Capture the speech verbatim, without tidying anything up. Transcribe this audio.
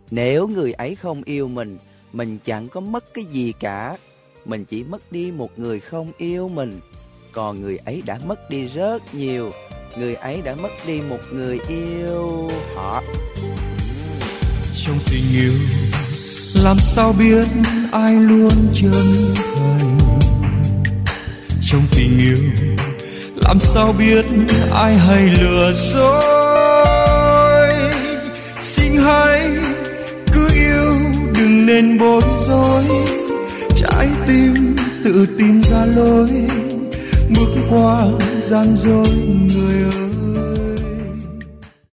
Nếu người ấy không yêu mình, mình chẳng có mất cái gì cả. Mình chỉ mất đi một người không yêu mình. Còn người ấy đã mất đi rất nhiều. Người ấy đã mất đi một người yêu họ. Trong tình yêu làm sao biết ai luôn chân thành. Trong tình yêu làm sao biết ai hay lừa dối. Xin hãy cứ yêu đừng nên bối rối. Trái tim tự tìm ra lối bước qua gian dối người ơi.